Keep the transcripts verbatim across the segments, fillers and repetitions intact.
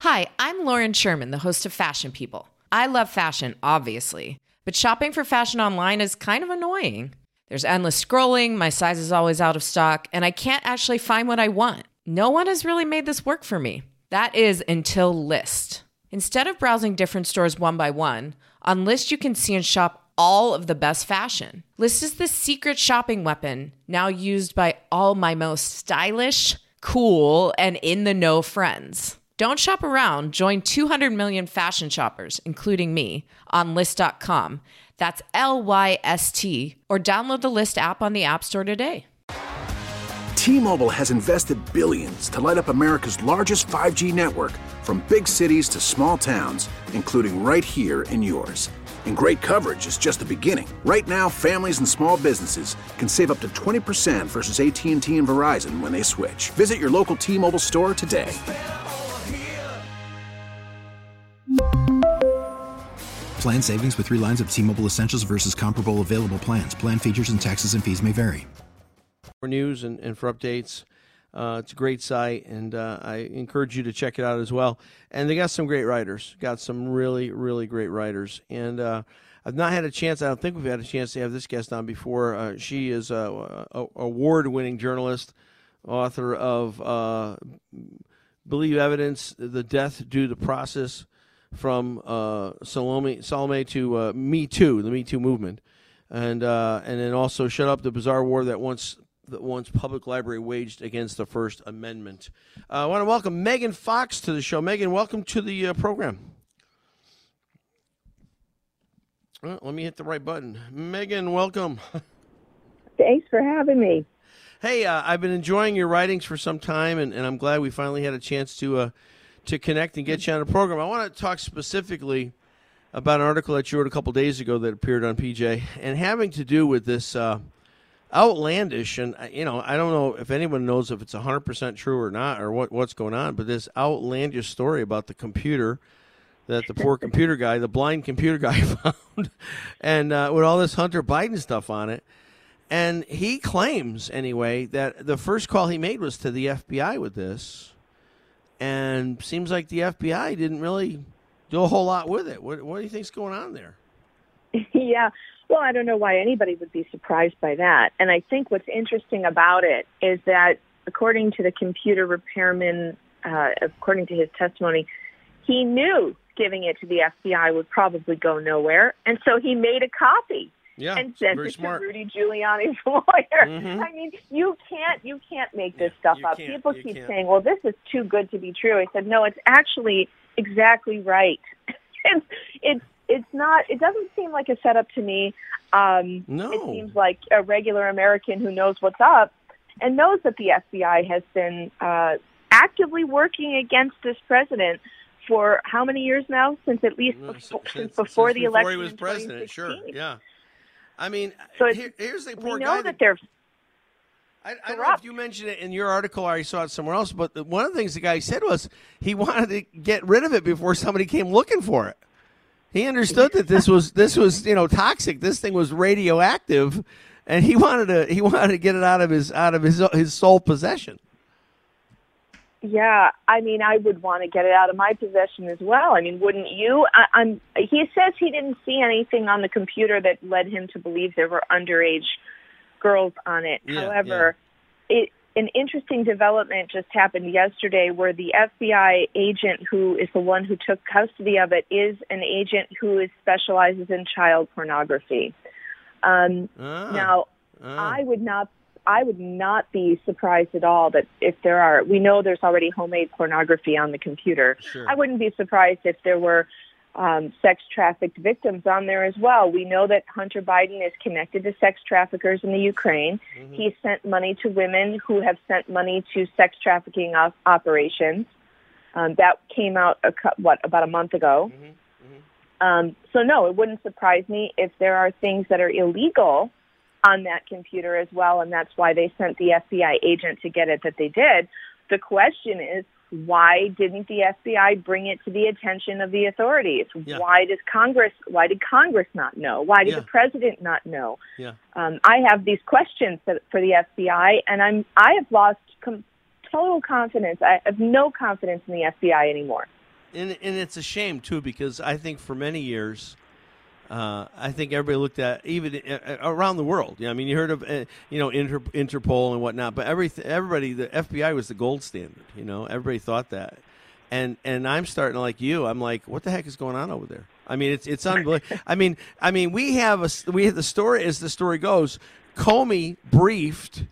Hi, I'm Lauren Sherman, the host of Fashion People. I love fashion, obviously, but shopping for fashion online is kind of annoying. There's endless scrolling, my size is always out of stock, and I can't actually find what I want. No one has really made this work for me. That is until Lyst. Instead of browsing different stores one by one, on Lyst you can see and shop all of the best fashion. Lyst is the secret shopping weapon now used by all my most stylish, cool, and in-the-know friends. Don't shop around. Join two hundred million fashion shoppers, including me, on Lyst dot com. That's L Y S T, or download the Lyst app on the App Store today. T-Mobile has invested billions to light up America's largest five G network, from big cities to small towns, including right here in yours. And great coverage is just the beginning. Right now, families and small businesses can save up to twenty percent versus A T and T and Verizon when they switch. Visit your local T-Mobile store today. Plan savings with three lines of T-Mobile Essentials versus comparable available plans. Plan features and taxes and fees may vary. For news and, and for updates, uh, it's a great site, and uh, I encourage you to check it out as well. And they got some great writers, got some really, really great writers. And uh, I've not had a chance, I don't think we've had a chance to have this guest on before. Uh, she is a, a award-winning journalist, author of uh, Believe Evidence, The Death Due to Process, from uh, Salome, Salome to uh, Me Too, the Me Too movement, and uh, and then also Shut Up, the Bizarre War that once that once public library waged against the First Amendment. Uh, I want to welcome Megan Fox to the show. Megan, welcome to the uh, program. Well, let me hit the right button. Megan, welcome. Thanks for having me. Hey, uh, I've been enjoying your writings for some time, and, and I'm glad we finally had a chance to uh, to connect and get you on the program. I want to talk specifically about an article that you wrote a couple days ago that appeared on P J, and having to do with this uh, outlandish, and you know, I don't know if anyone knows if it's one hundred percent true or not, or what, what's going on, but this outlandish story about the computer that the poor computer guy, the blind computer guy found, and uh, with all this Hunter Biden stuff on it. And he claims, anyway, that the first call he made was to the F B I with this. And seems like the F B I didn't really do a whole lot with it. What, what do you think's going on there? Yeah, well, I don't know why anybody would be surprised by that. And I think what's interesting about it is that, according to the computer repairman, uh, according to his testimony, he knew giving it to the F B I would probably go nowhere, and so he made a copy. Yeah, and sent very it smart. to Rudy Giuliani's lawyer. Mm-hmm. I mean, you can't you can't make this yeah, stuff up. Can't, People keep can't. saying, "Well, this is too good to be true." I said, "No, it's actually exactly right." it's it's it's not. It doesn't seem like a setup to me. Um, no, it seems like a regular American who knows what's up and knows that the F B I has been uh, actively working against this president for how many years now? Since at least no, before, since, since before since the before election. he was in president. Sure, yeah. I mean, so here, here's the poor we know guy. that, that they're I, I don't know if you mentioned it in your article or I saw it somewhere else, but the, one of the things the guy said was he wanted to get rid of it before somebody came looking for it. He understood that this was this was you know toxic. This thing was radioactive, and he wanted to he wanted to get it out of his out of his his sole possession. Yeah, I mean, I would want to get it out of my possession as well. I mean, wouldn't you? I, I'm. He says he didn't see anything on the computer that led him to believe there were underage girls on it. Yeah, However, yeah. it an interesting development just happened yesterday where the F B I agent who is the one who took custody of it is an agent who is specializes in child pornography. Um, ah, now, ah. I would not I would not be surprised at all that if there are, we know there's already homemade pornography on the computer. Sure. I wouldn't be surprised if there were um, sex trafficked victims on there as well. We know that Hunter Biden is connected to sex traffickers in the Ukraine. Mm-hmm. He sent money to women who have sent money to sex trafficking op- operations. Um, that came out, a, what, about a month ago. Mm-hmm. Mm-hmm. Um, so no, it wouldn't surprise me if there are things that are illegal on that computer as well, and that's why they sent the F B I agent to get it that they did. The question is, why didn't the F B I bring it to the attention of the authorities? Yeah. Why does Congress, why did Congress not know? Why did Yeah. the president not know? Yeah. Um, I have these questions that, for the F B I, and I'm, I have lost com- total confidence. I have no confidence in the F B I anymore. And and it's a shame too, because I think for many years, uh, I think everybody looked at, even uh, around the world. Yeah, I mean, you heard of uh, you know Inter, Interpol and whatnot, but every everybody, the F B I was the gold standard. You know, everybody thought that, and and I'm starting to, like you. I'm like, what the heck is going on over there? I mean, it's it's unbelievable. I mean, I mean, we have a we have the story as the story goes. Comey briefed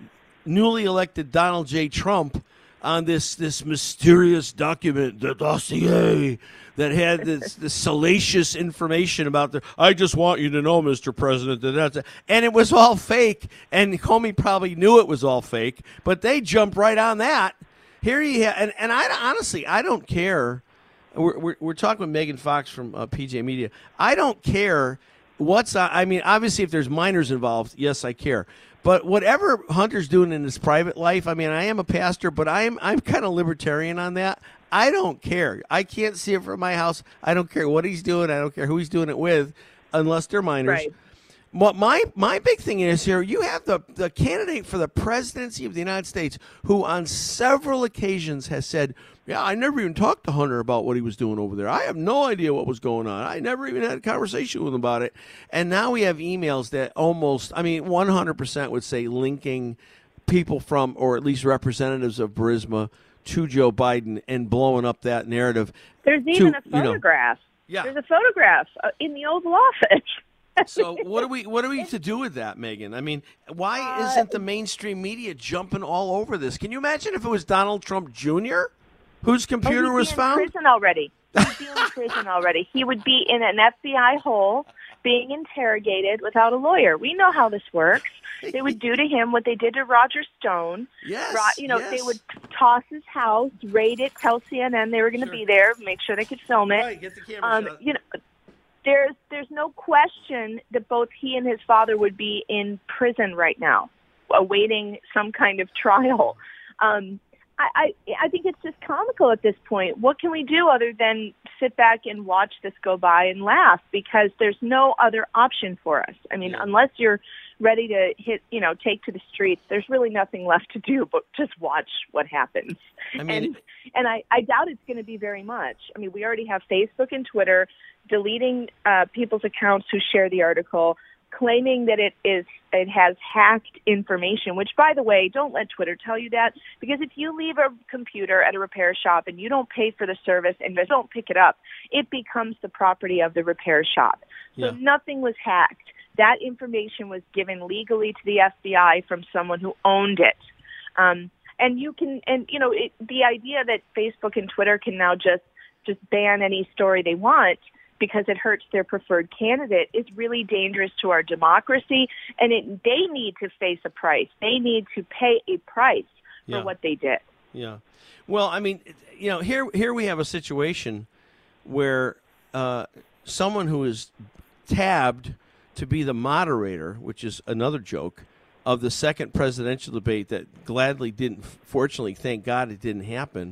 newly elected Donald J. Trump on this this mysterious document, the dossier that had this, this salacious information about the. I just want you to know, Mister President, that that's a, and it was all fake. And Comey probably knew it was all fake, but they jumped right on that. Here you have, and and I honestly I don't care. We're we're, we're talking with Megan Fox from uh, P J Media. I don't care what's. I mean, obviously, if there's minors involved, yes, I care. But whatever Hunter's doing in his private life, I mean, I am a pastor, but I'm I'm kind of libertarian on that. I don't care. I can't see it from my house. I don't care what he's doing. I don't care who he's doing it with, unless they're minors. Right. What my my big thing is here, you have the, the candidate for the presidency of the United States who on several occasions has said, yeah, I never even talked to Hunter about what he was doing over there. I have no idea what was going on. I never even had a conversation with him about it. And now we have emails that almost, I mean, one hundred percent would say linking people from, or at least representatives of Burisma to Joe Biden and blowing up that narrative. There's to, even a you know, photograph. yeah. There's a photograph uh, in the Oval Office. So what do we what are we to do with that, Megan? I mean, why Uh, isn't the mainstream media jumping all over this? Can you imagine if it was Donald Trump Junior whose computer oh, he'd was be in found? Prison already. He'd be in prison already. He would be in an F B I hole, being interrogated without a lawyer. We know how this works. They would do to him what they did to Roger Stone. Yes, Ro- you know, yes. they would toss his house, raid it, tell C N N they were going to Sure. be there, make sure they could film it. Right, get the camera Um, shot. you know, there's there's no question that both he and his father would be in prison right now, awaiting some kind of trial. Um, I, I I think it's just comical at this point. What can we do other than sit back and watch this go by and laugh? Because there's no other option for us. I mean, Yeah. unless you're ready to hit, you know, take to the streets, there's really nothing left to do but just watch what happens. I mean, and and I, I doubt it's going to be very much. I mean, we already have Facebook and Twitter deleting uh, people's accounts who share the article, claiming that it is it has hacked information, which, by the way, don't let Twitter tell you that, because if you leave a computer at a repair shop and you don't pay for the service and they don't pick it up, it becomes the property of the repair shop. So Yeah. nothing was hacked. That information was given legally to the F B I from someone who owned it. Um, and you can, and you know, it, the idea that Facebook and Twitter can now just just ban any story they want because it hurts their preferred candidate is really dangerous to our democracy, and it, they need to face a price. They need to pay a price for Yeah. what they did. Yeah. Well, I mean, you know, here here we have a situation where uh, someone who is tabbed to be the moderator, which is another joke, of the second presidential debate that gladly didn't, fortunately, thank God it didn't happen,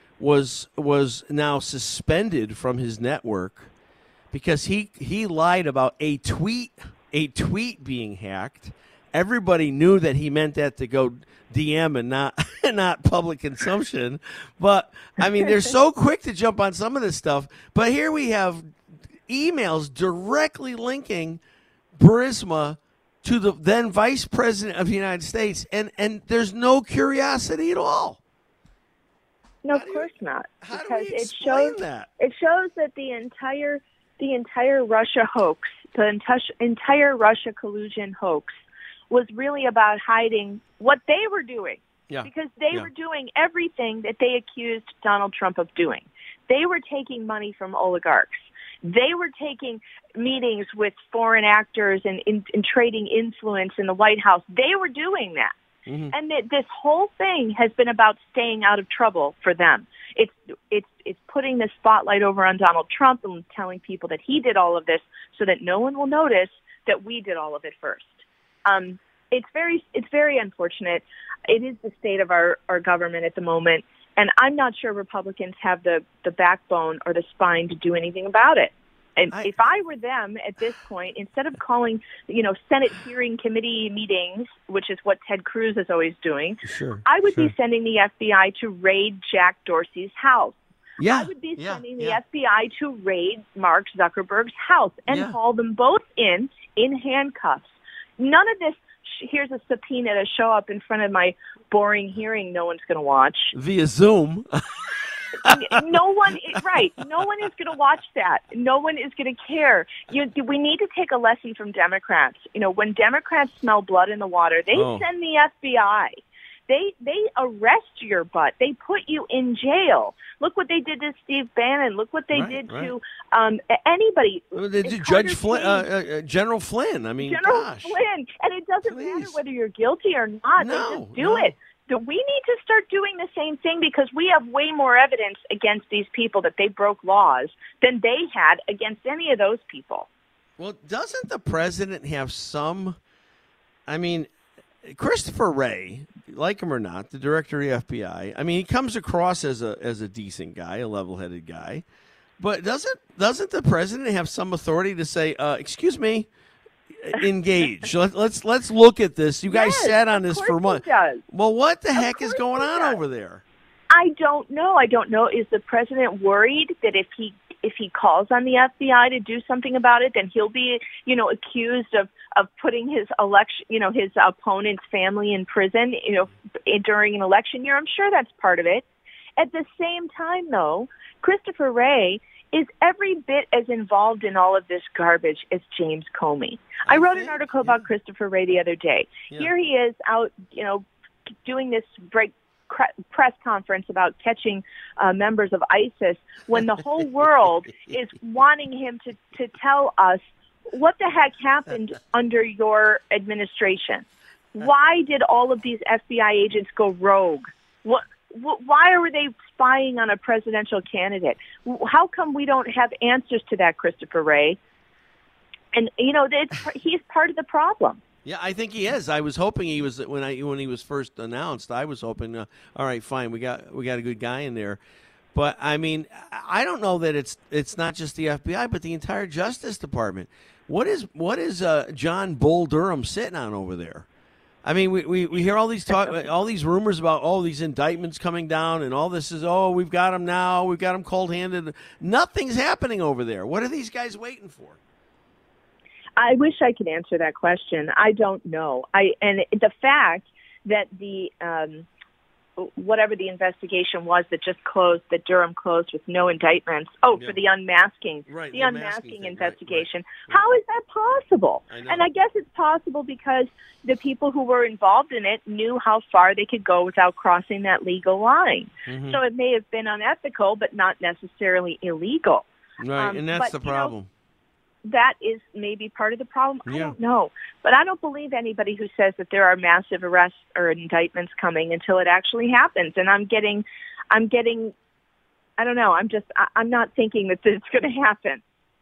was was now suspended from his network because he he lied about a tweet a tweet being hacked. Everybody knew that he meant that to go D M and not not public consumption. But I mean, they're so quick to jump on some of this stuff. But here we have emails directly linking Burisma to the then Vice President of the United States, and, and there's no curiosity at all. No, How of do you- course not. How do Because we it explain shows that? it shows that the entire the entire Russia hoax, the entire entire Russia collusion hoax, was really about hiding what they were doing. Yeah. Because they Yeah. were doing everything that they accused Donald Trump of doing. They were taking money from oligarchs. They were taking meetings with foreign actors and, and, and trading influence in the White House. They were doing that. Mm-hmm. And that this whole thing has been about staying out of trouble for them. It's it's it's putting the spotlight over on Donald Trump and telling people that he did all of this so that no one will notice that we did all of it first. Um, it's very it's very unfortunate. It is the state of our, our government at the moment, and I'm not sure Republicans have the, the backbone or the spine to do anything about it. And I- if I were them at this point, instead of calling, you know, Senate hearing committee meetings, which is what Ted Cruz is always doing, Sure. I would sure. be sending the F B I to raid Jack Dorsey's house. Yeah, I would be yeah, sending the yeah. F B I to raid Mark Zuckerberg's house and Yeah. haul them both in in handcuffs. None of this, here's a subpoena to show up in front of my boring hearing no one's going to watch. Via Zoom. No one, right, no one is going to watch that. No one is going to care. You, we need to take a lesson from Democrats. You know, when Democrats smell blood in the water, they Oh. send the F B I. They they arrest your butt. They put you in jail. Look what they did to Steve Bannon. Look what they Right, did right. to um, anybody. Well, they did Carter Judge Flynn, Page, uh, uh, General Flynn. I mean, General gosh. Flynn. And it doesn't matter Please. whether you're guilty or not. No, they just do no. it. So we need to start doing the same thing because we have way more evidence against these people that they broke laws than they had against any of those people. Well, doesn't the president have some? I mean, Christopher Wray, like him or not, the director of the F B I. I mean, he comes across as a as a decent guy, a level-headed guy. But doesn't doesn't the president have some authority to say, uh, "Excuse me, engage. Let, let's let's look at this. You guys Yes, sat on of this course for he months. does. Well, what the Of heck is course going he on does. over there? I don't know. I don't know. Is the president worried that if he if he calls on the F B I to do something about it, then he'll be, you know, accused of, of putting his election, you know, his opponent's family in prison, you know, during an election year? I'm sure that's part of it. At the same time, though, Christopher Wray is every bit as involved in all of this garbage as James Comey. I, I wrote think, an article yeah. about Christopher Wray the other day. Yeah. Here he is out, you know, doing this break press conference about catching uh, members of ISIS when the whole world is wanting him to, to tell us what the heck happened under your administration. Why did all of these F B I agents go rogue? What, what, why were they spying on a presidential candidate? How come we don't have answers to that, Christopher Wray? And, you know, it's, he's part of the problem. Yeah, I think he is. I was hoping he was when I when he was first announced. I was hoping, uh, all right, fine, we got we got a good guy in there. But I mean, I don't know that it's it's not just the F B I, but the entire Justice Department. What is what is uh, John Bull Durham sitting on over there? I mean, we, we, we hear all these talk, all these rumors about all these indictments coming down, and all this is oh, we've got him now, we've got him cold-handed. Nothing's happening over there. What are these guys waiting for? I wish I could answer that question. I don't know. I and the fact that the um, whatever the investigation was that just closed, that Durham closed with no indictments. Oh, Yeah. for the unmasking, Right, the, the unmasking unmasking thing, investigation. right, right. How is that possible? I know. And I guess it's possible because the people who were involved in it knew how far they could go without crossing that legal line. Mm-hmm. So it may have been unethical, but not necessarily illegal. Right, Um, and that's but, the you know, problem. that is maybe part of the problem. I Yeah. don't know. But I don't believe anybody who says that there are massive arrests or indictments coming until it actually happens. And I'm getting, I'm getting, I don't know. I'm just, I, I'm not thinking that it's going to happen.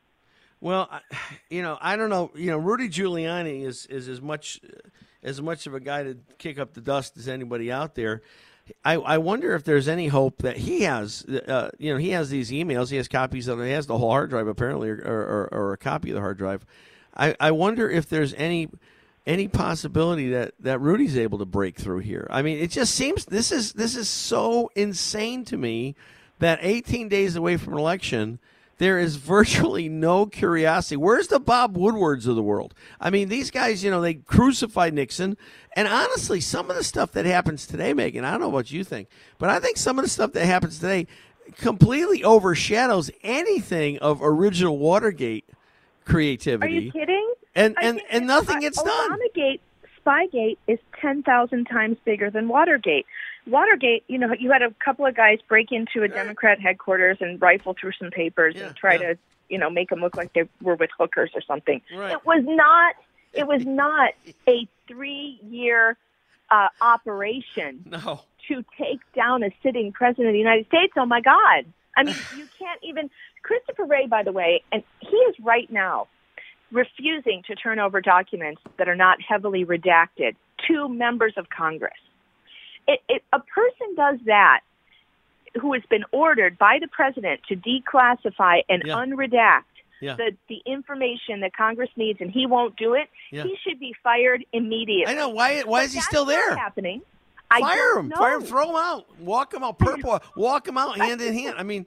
Well, I- you know, I don't know. You know, Rudy Giuliani is, is as much as much of a guy to kick up the dust as anybody out there. I, I wonder if there's any hope that he has. Uh, you know, he has these emails. He has copies of. He has the whole hard drive apparently, or, or, or a copy of the hard drive. I, I wonder if there's any any possibility that, that Rudy's able to break through here. I mean, it just seems this is this is so insane to me that eighteen days away from an election, there is virtually no curiosity. Where's the Bob Woodwards of the world? I mean, these guys, you know, they crucified Nixon. And honestly, some of the stuff that happens today, Megan, I don't know what you think, but I think some of the stuff that happens today completely overshadows anything of original Watergate Are creativity. you kidding? And I and, think and that nothing gets done. Obamagate, Spygate is ten thousand times bigger than Watergate. Watergate, you know, you had a couple of guys break into a Democrat headquarters and rifle through some papers Yeah, and try yeah. to, you know, make them look like they were with hookers or something. Right. It was not. It was not a three-year uh, operation No. to take down a sitting president of the United States. Oh my God! I mean, you can't even. Christopher Wray, by the way, and he is right now refusing to turn over documents that are not heavily redacted to members of Congress. It, it, a person does that who has been ordered by the president to declassify and Yeah. unredact Yeah. the, the information that Congress needs, and he won't do it. Yeah. He should be fired immediately. I know. Why why is he That's still not there? happening. I Fire don't them. know. Fire them. Throw them out. Walk them out. Purple. Walk them out hand in hand. I mean,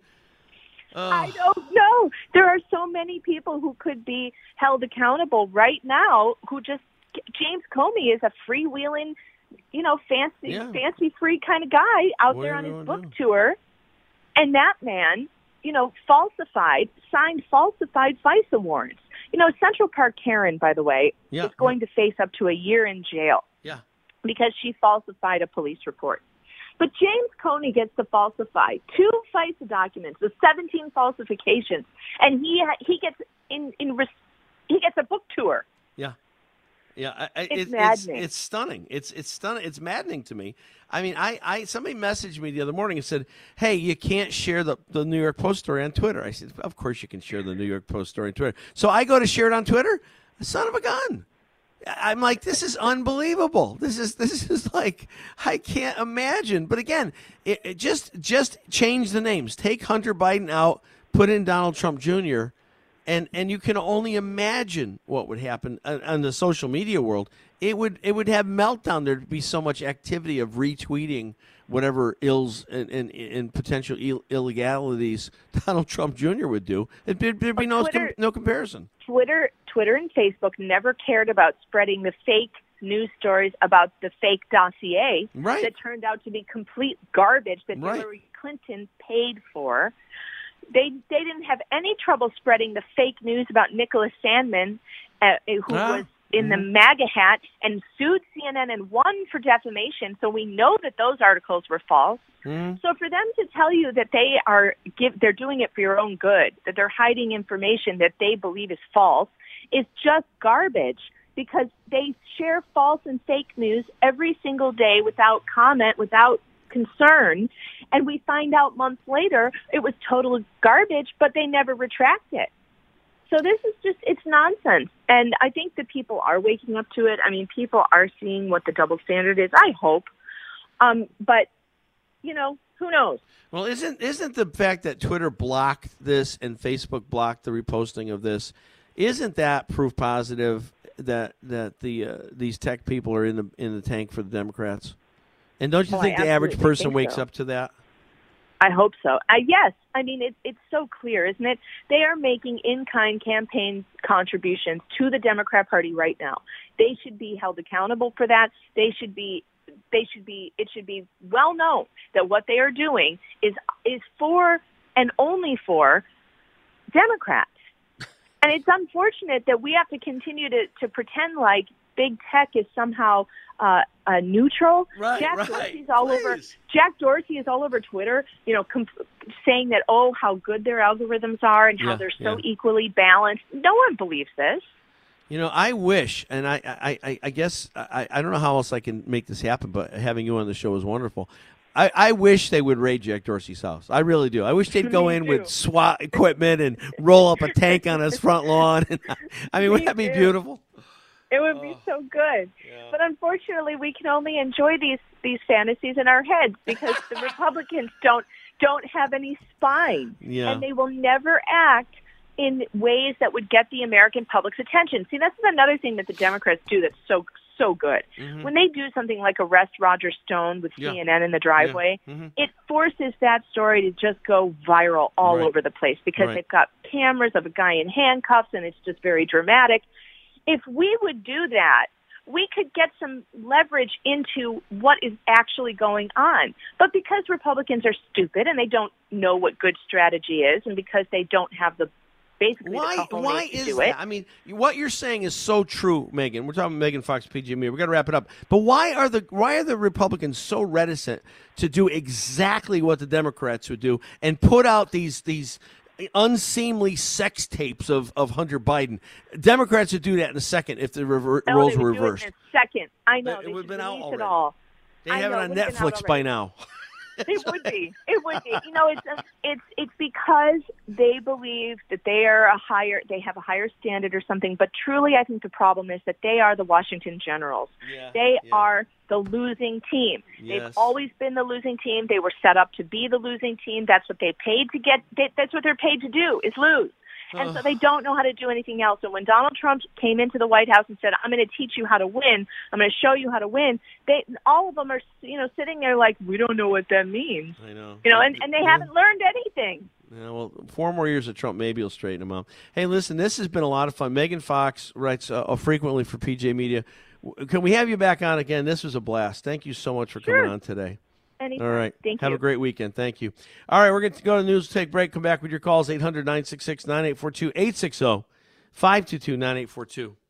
uh, I don't know. There are so many people who could be held accountable right now who just, James Comey is a freewheeling, you know, fancy, Yeah. fancy free kind of guy out What there do on we his wanna book do? tour. And that man, you know, falsified, signed falsified FISA warrants. You know, Central Park Karen, by the way, Yeah. is going to face up to a year in jail yeah. because she falsified a police report. But James Comey gets to falsify two FISA documents with seventeen falsifications, and he he gets in in res- he gets a book tour. Yeah. Yeah, I, I, It's it, it's maddening. it's stunning. It's it's stunning. It's maddening to me. I mean, I, I somebody messaged me the other morning and said, "Hey, you can't share the, the New York Post story on Twitter." I said, "Of course you can share the New York Post story on Twitter." So I go to share it on Twitter. Son of a gun! I'm like, this is unbelievable. This is this is like I can't imagine. But again, it, it just just change the names. Take Hunter Biden out. Put in Donald Trump Junior And and you can only imagine what would happen on, on the social media world. It would it would have meltdown. There'd be so much activity of retweeting whatever ills and, and, and potential Ill, illegalities Donald Trump Junior would do. It'd, be- there'd be no Twitter- com, no comparison. Twitter, Twitter and Facebook never cared about spreading the fake news stories about the fake dossier Right. that turned out to be complete garbage that Right. Hillary Clinton paid for. They they didn't have any trouble spreading the fake news about Nicholas Sandman, uh, who Ah, was in the MAGA hat and sued C N N and won for defamation. So we know that those articles were false. Mm-hmm. So for them to tell you that they are give, they're doing it for your own good, that they're hiding information that they believe is false, is just garbage because they share false and fake news every single day without comment, without concern. And we find out months later it was total garbage, but they never retract it. So this is just, it's nonsense. And I think that people are waking up to it. I mean, people are seeing what the double standard is, I hope. Um, but, you know, who knows? Well, isn't isn't the fact that Twitter blocked this and Facebook blocked the reposting of this, isn't that proof positive that that the uh, these tech people are in the in the tank for the Democrats? And don't you Oh, think I the average absolutely person think wakes so. up to that? I hope so. Uh, yes. I mean, it, it's so clear, isn't it? They are making in-kind campaign contributions to the Democrat Party right now. They should be held accountable for that. They should be, they should be, it should be well known that what they are doing is, is for and only for Democrats. And it's unfortunate that we have to continue to, to pretend like big tech is somehow uh, uh, neutral. Right, Jack right. Dorsey's all over. Please. Jack Dorsey is all over Twitter, you know, comp- saying that oh, how good their algorithms are and how Yeah, they're so yeah. equally balanced. No one believes this. You know, I wish, and I, I, I, I guess I, I don't know how else I can make this happen, but having you on the show is wonderful. I, I wish they would raid Jack Dorsey's house. I really do. I wish they'd go Me in too. with SWAT equipment and roll up a tank on his front lawn. I mean, wouldn't Me that be too. beautiful? It would be so good. But unfortunately, we can only enjoy these these fantasies in our heads because the Republicans don't don't have any spine, Yeah. and they will never act in ways that would get the American public's attention. See, that's another thing that the Democrats do that's so so good. Mhm. When they do something like arrest Roger Stone with Yeah. C N N in the driveway, Yeah. Mhm. it forces that story to just go viral all Right. over the place because Right. they've got cameras of a guy in handcuffs and it's just very dramatic. If we would do that, we could get some leverage into what is actually going on. But because Republicans are stupid and they don't know what good strategy is, and because they don't have the basically Why? the cojones Why to is do that? it, I mean, what you're saying is so true, Megan. We're talking Megan Fox, P G and me. We got to wrap it up. But why are the why are the Republicans so reticent to do exactly what the Democrats would do and put out these these unseemly sex tapes of, of Hunter Biden? Democrats would do that in a second if the rever- oh, roles they were would do it reversed. in a second. I know. It they would've should been out release already. it all. They I have know, it it on would've been out Netflix by already. now. It would be. It would be. You know, it's it's it's because they believe that they are a higher, they have a higher standard or something. But truly, I think the problem is that they are the Washington Generals. Yeah, They yeah. are the losing team. Yes. They've always been the losing team. They were set up to be the losing team. That's what they paid to get. They, that's what they're paid to do is lose. And so they don't know how to do anything else. And when Donald Trump came into the White House and said, I'm going to teach you how to win, I'm going to show you how to win, they all of them are, you know, sitting there like, we don't know what that means. I know. You know, and, and they yeah. haven't learned anything. Yeah, well, four more years of Trump, maybe he'll straighten them out. Hey, listen, this has been a lot of fun. Megan Fox writes uh, frequently for P J Media. Can we have you back on again? This was a blast. Thank you so much for Sure. coming on today. Anytime. All right. Thank Have you. a great weekend. Thank you. All right, we're going to go to the news, take a break, come back with your calls, eight hundred, nine six six, nine eight four two, eight six zero, five two two, nine eight four two.